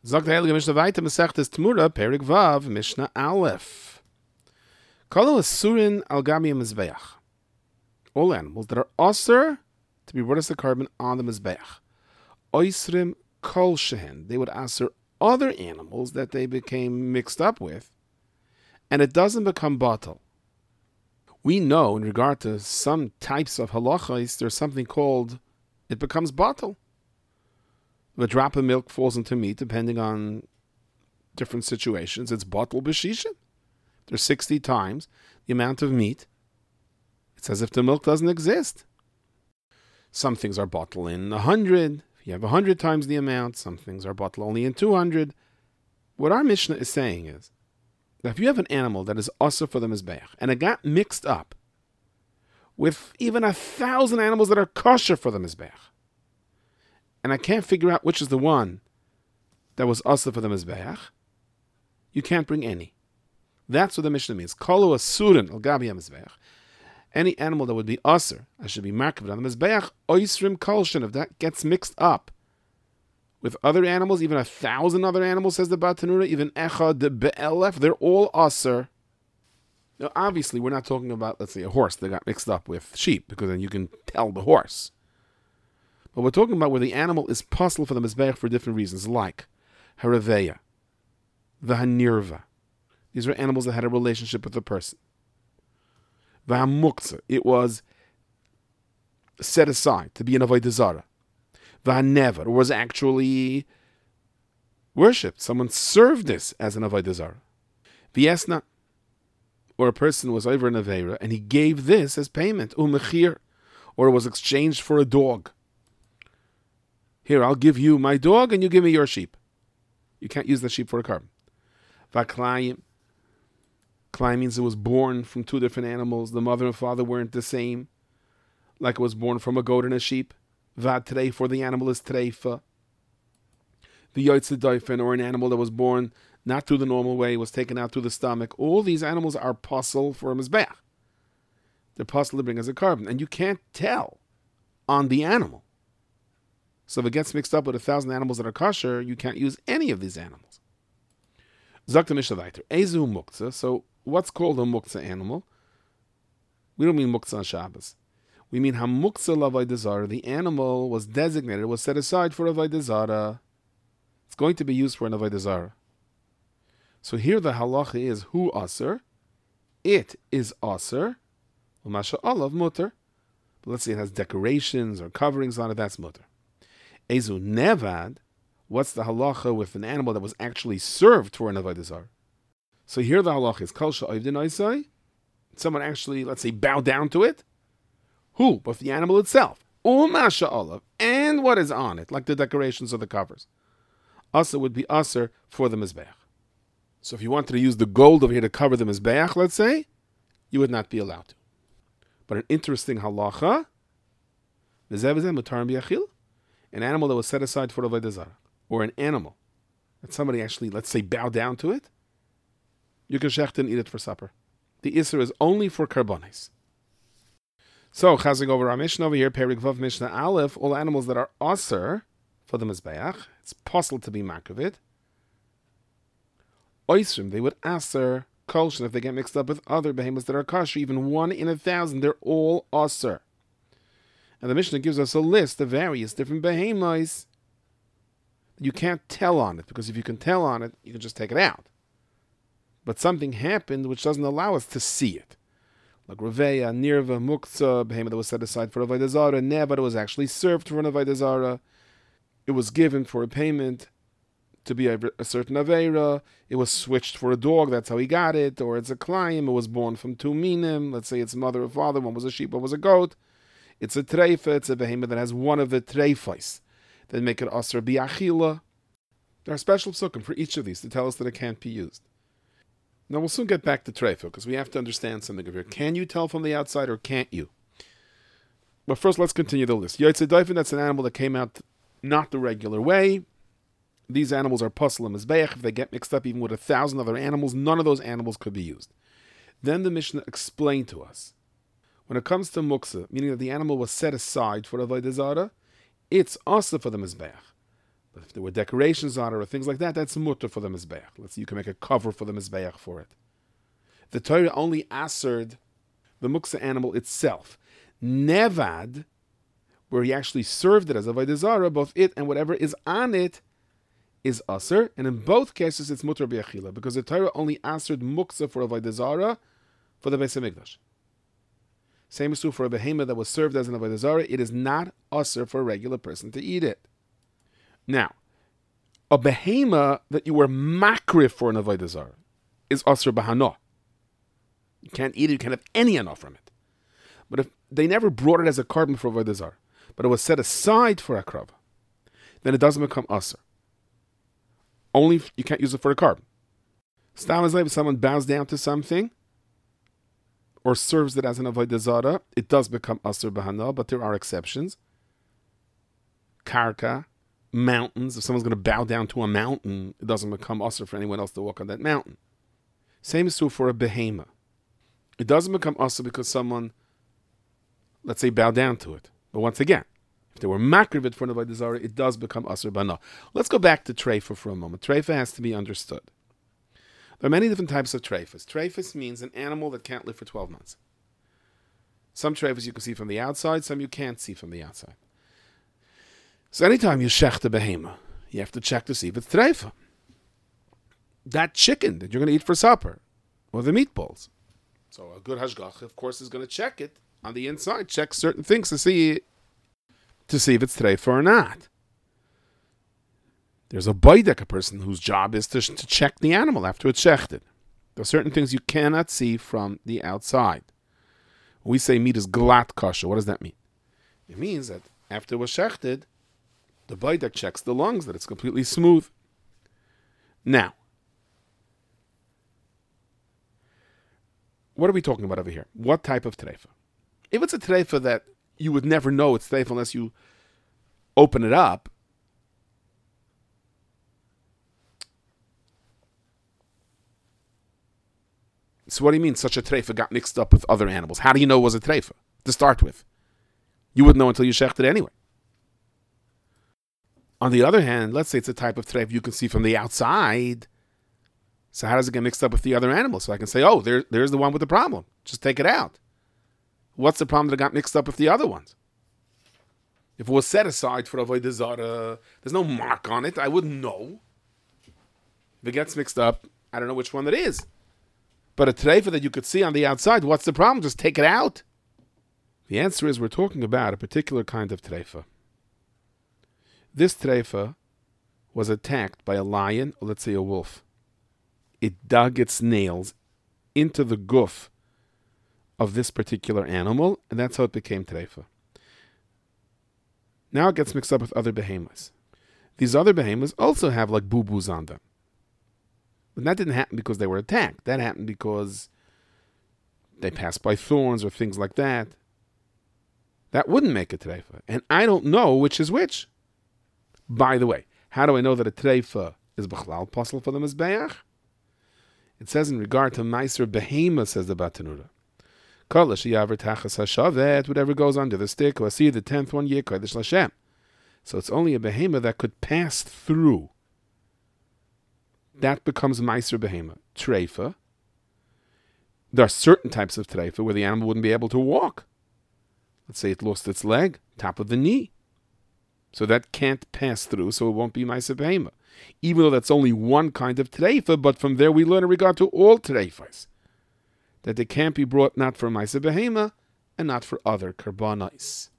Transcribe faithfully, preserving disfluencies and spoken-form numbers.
Sagt der Heilige Mishnah weiter, Masechtes Tmura, Perik Vav, Mishnah Aleph. Kolu Asurin al Gabi Mizbeach. All animals that are osir to be brought as a carbon on the Mizbeach. Oisrim Kol Shehen. They would asir other animals that they became mixed up with, and it doesn't become batal. We know in regard to some types of halachas, there's something called, it becomes batal. If a drop of milk falls into meat, depending on different situations, it's batal b'shishin. There's sixty times the amount of meat. It's as if the milk doesn't exist. Some things are batal in one hundred. If you have one hundred times the amount, some things are batal only in two hundred. What our Mishnah is saying is that if you have an animal that is asur for the mizbeach, and it got mixed up with even a thousand animals that are kosher for the mizbeach, and I can't figure out which is the one that was asur for the mizbeach, you can't bring any. That's what the Mishnah means. Kolu asurin al gabi mizbeach. Any animal that would be asur, I should be marked on the mizbeach, oisrim kolshin. If that gets mixed up with other animals, even a thousand other animals, says the Batanura, even echad be'elef, they're all asur. Now, obviously, we're not talking about, let's say, a horse that got mixed up with sheep, because then you can tell the horse. But we're talking about where the animal is possible for the mizbeach for different reasons, like haraveya, the hanirva. These are animals that had a relationship with the person. V'hamuktzah, it was set aside to be an avodah zarah. V'hanevar, was actually worshipped. Someone served this as an avodah zarah. V'yesna, or a person was over an aveira and he gave this as payment. Umechir, or it was exchanged for a dog. Here, I'll give you my dog and you give me your sheep. You can't use the sheep for a carbon. V'klayim, klai means it was born from two different animals. The mother and father weren't the same. Like it was born from a goat and a sheep. Vad treifa, the animal is treifa. The yoitze doifen, or an animal that was born not through the normal way, was taken out through the stomach. All these animals are puzzle for a mizbeach. They're puzzle to bring as a carbon. And you can't tell on the animal. So if it gets mixed up with a thousand animals that are kosher, you can't use any of these animals. Zakta Mishnah weiter. Ezu muktzah. So what's called a muktzah animal? We don't mean muktzah on Shabbos. We mean hamuktzah l'avodah zarah. The animal was designated, was set aside for avodah zarah. It's going to be used for an avodah zarah. So here the halacha is hu asur. It is asur. U'masha olav mutter. But let's say it has decorations or coverings on it. That's mutter. Ezu nevad. What's the halacha with an animal that was actually served for an avodah zarah? So here the halacha is kol she'ovdin oisai. Someone actually, let's say, bow down to it. Who? But the animal itself. U'masha olav. And what is on it, like the decorations or the covers. Asur would be asur for the mizbeach. So if you wanted to use the gold over here to cover the mizbeach, let's say, you would not be allowed to. But an interesting halacha, an animal that was set aside for avodah zarah, or an animal that somebody actually, let's say, bow down to it, you can shecht and eat it for supper. The Isser is only for karbonis. So, chazing over our Mishnah over here, Perik Vav Mishnah Aleph, all animals that are asur for the mizbeach, it's possible to be makavit. Oisrim, they would asur kolshin if they get mixed up with other behemoths that are kosher, even one in a thousand, they're all asur. And the Mishnah gives us a list of various different behemoths. You can't tell on it, because if you can tell on it, you can just take it out. But something happened which doesn't allow us to see it. Like Reveya, Nirva, Muktzah, behemoth that was set aside for avodah zarah, Nevad was actually served for an avodah zarah. It was given for a payment to be a, a certain aveira. It was switched for a dog, that's how he got it. Or it's a klayim, it was born from two minim. Let's say it's mother or father, one was a sheep, one was a goat. It's a treifa, it's a behemoth that has one of the treifais that make it asur bi'achila. There are special psukim for each of these to tell us that it can't be used. Now we'll soon get back to treifa, because we have to understand something over here. Can you tell from the outside or can't you? But first let's continue the list. Yotzei doifen, that's an animal that came out not the regular way. These animals are pasal and mizbeach. If they get mixed up even with a thousand other animals, none of those animals could be used. Then the Mishnah explained to us, when it comes to muktzah, meaning that the animal was set aside for avodah zarah, it's also for the mizbeach. But if there were decorations on it or things like that, that's mutter for the Mizbeach. Let's say you can make a cover for the Mizbeach for it. The Torah only answered the muksa animal itself. Nevad, where he actually served it as a Avodah Zarah, both it and whatever is on it is aser, and in both cases it's mutter b'achila, because the Torah only answered muksa for a Avodah Zarah for the Beis HaMikdash. Same is true for a behema that was served as an Avodah Zarah. It is not aser for a regular person to eat it. Now, a behema that you were makrif for an Avodah Zarah is aser b'hana. You can't eat it, you can't have any hana from it. But if they never brought it as a carbon for Avodah Zarah, but it was set aside for a krava, then it doesn't become aser. Only if you can't use it for a carbon. Stam is like if someone bows down to something or serves it as an Avodah Zarah, it does become aser b'hana, but there are exceptions. Karka, mountains. If someone's going to bow down to a mountain, it doesn't become aser for anyone else to walk on that mountain. Same is true for a behema. It doesn't become aser because someone, let's say, bow down to it. But once again, if they were makrivit for an Avodah Zarah, it does become aser b'hana. Let's go back to treifa for a moment. Treifa has to be understood. There are many different types of treifas. Treifas means an animal that can't live for twelve months. Some treifas you can see from the outside, some you can't see from the outside. So anytime you shech a behema, you have to check to see if it's treifa. That chicken that you're going to eat for supper, or the meatballs. So a good hashgacha, of course, is going to check it on the inside, check certain things to see to see if it's treifa or not. There's a baidek, a person whose job is to, to check the animal after it's shechted. There are certain things you cannot see from the outside. When we say meat is glat kosher, what does that mean? It means that after it was shechted, the baidek checks the lungs, that it's completely smooth. Now, what are we talking about over here? What type of treifa? If it's a treifa that you would never know it's treifa unless you open it up, so what do you mean such a treifa got mixed up with other animals? How do you know it was a treifa to start with? You wouldn't know until you shecht it anyway. On the other hand, let's say it's a type of treifa you can see from the outside. So how does it get mixed up with the other animals? So I can say, oh, there, there's the one with the problem. Just take it out. What's the problem that got mixed up with the other ones? If it was set aside for Avodah Zarah, there's no mark on it, I wouldn't know. If it gets mixed up, I don't know which one it is. But a treifa that you could see on the outside, what's the problem? Just take it out. The answer is we're talking about a particular kind of treifa. This treifa was attacked by a lion, or let's say a wolf. It dug its nails into the goof of this particular animal, and that's how it became treifa. Now it gets mixed up with other behemoths. These other behemoths also have like boo-boos on them. But that didn't happen because they were attacked. That happened because they passed by thorns or things like that. That wouldn't make a treifa. And I don't know which is which. By the way, how do I know that a treifa is b'chlal posel for the mizbeach? It says in regard to Meiser Behema, says the Batanura. Whatever goes under the stick, or see the tenth one, Yekodesh Lashem. So it's only a Behema that could pass through. That becomes Meiser Behema. Treifa. There are certain types of treifa where the animal wouldn't be able to walk. Let's say it lost its leg, top of the knee. So that can't pass through, so it won't be Meiser Behema. Even though that's only one kind of treifa, but from there we learn in regard to all treifas, that they can't be brought not for Meiser Behema and not for other karbanos.